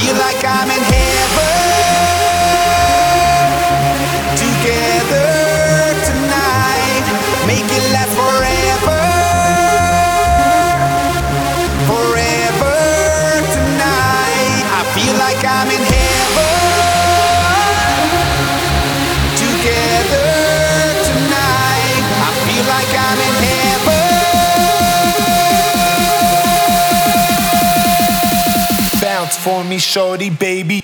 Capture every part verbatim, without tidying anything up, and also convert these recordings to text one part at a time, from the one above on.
feel like I'm in heaven. Together tonight, make it last forever. Forever tonight, I feel like I'm in heaven. Together tonight, I feel like I'm in heaven. Bounce for me, shorty, baby.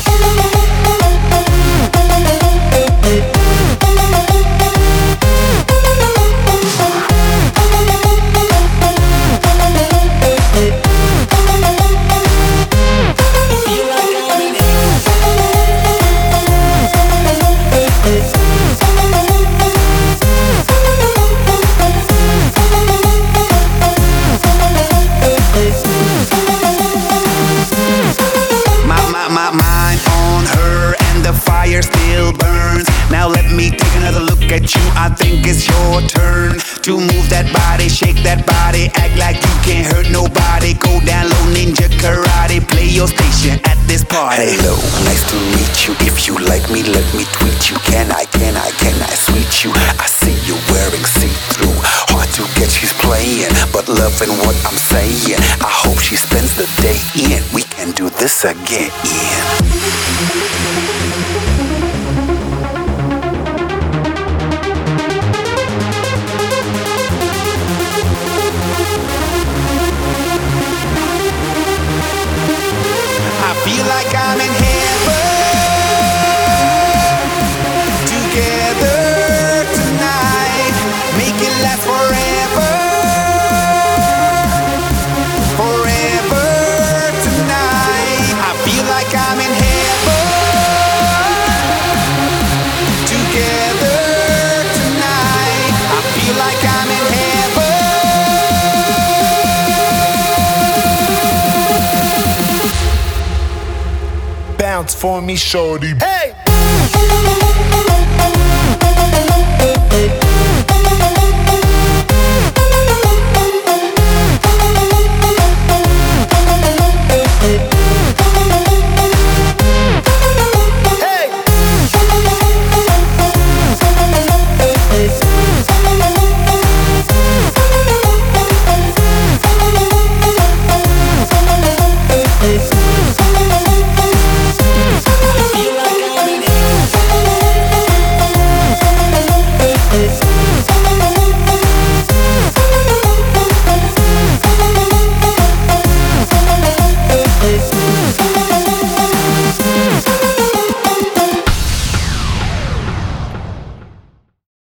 My mind on her and the fire still burns. Now let me take another look at you. I think it's your turn to move that body, shake that body, act like you can't hurt nobody. Go down low, ninja karate, play your station at this party. Hello, nice to meet you. If you like me, let me tweet you. Can I, can I, can I sweet you? I see you wearing see-through. Hard to get, she's playing, but loving what I'm saying. I hope she spends the day in. We can do this again. I feel like I'm in heaven. Together tonight, make it last forever. Forever tonight, I feel like I'm in heaven. Together tonight, I feel like I'm in heaven. Bounce for me, shorty. Hey!